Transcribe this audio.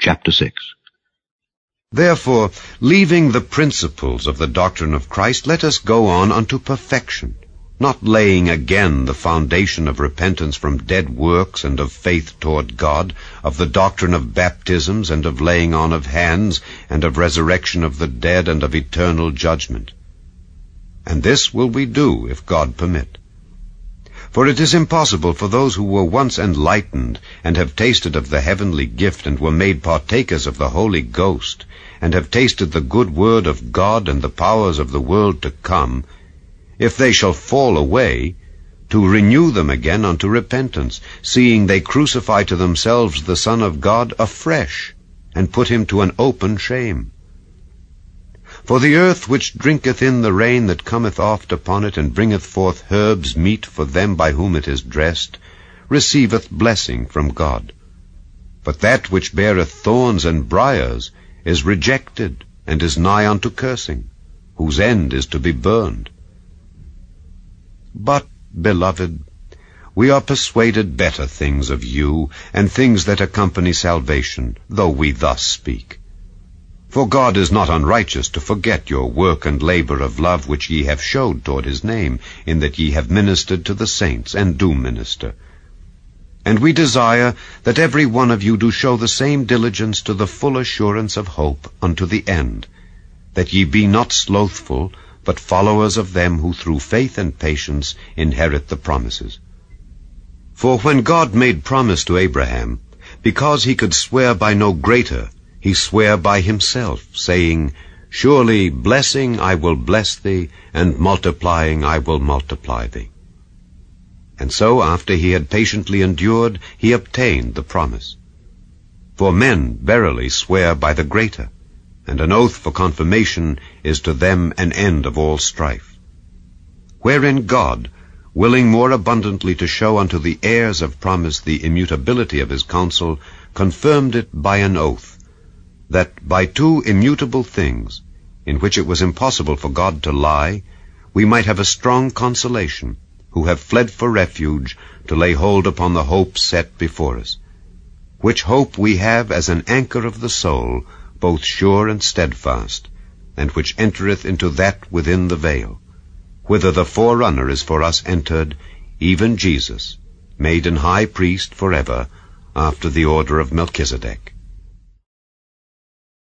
chapter 6. Therefore, leaving the principles of the doctrine of Christ, let us go on unto perfection, not laying again the foundation of repentance from dead works and of faith toward God, of the doctrine of baptisms and of laying on of hands, and of resurrection of the dead and of eternal judgment. And this will we do, if God permit. For it is impossible for those who were once enlightened, and have tasted of the heavenly gift, and were made partakers of the Holy Ghost, and have tasted the good word of God and the powers of the world to come, if they shall fall away, to renew them again unto repentance, seeing they crucify to themselves the Son of God afresh, and put him to an open shame. For the earth which drinketh in the rain that cometh oft upon it, and bringeth forth herbs meet for them by whom it is dressed, receiveth blessing from God. But that which beareth thorns and briars is rejected, and is nigh unto cursing, whose end is to be burned. But, beloved, we are persuaded better things of you, and things that accompany salvation, though we thus speak. For God is not unrighteous to forget your work and labor of love which ye have showed toward his name, in that ye have ministered to the saints, and do minister. And we desire that every one of you do show the same diligence to the full assurance of hope unto the end, that ye be not slothful, but followers of them who through faith and patience inherit the promises. For when God made promise to Abraham, because he could swear by no greater, he sware by himself, saying, Surely blessing I will bless thee, and multiplying I will multiply thee. And so, after he had patiently endured, he obtained the promise. For men verily swear by the greater, and an oath for confirmation is to them an end of all strife. Wherein God, willing more abundantly to show unto the heirs of promise the immutability of his counsel, confirmed it by an oath, that by two immutable things, in which it was impossible for God to lie, we might have a strong consolation, who have fled for refuge, to lay hold upon the hope set before us, which hope we have as an anchor of the soul, both sure and steadfast, and which entereth into that within the veil, whither the forerunner is for us entered, even Jesus, made an high priest forever, after the order of Melchizedek.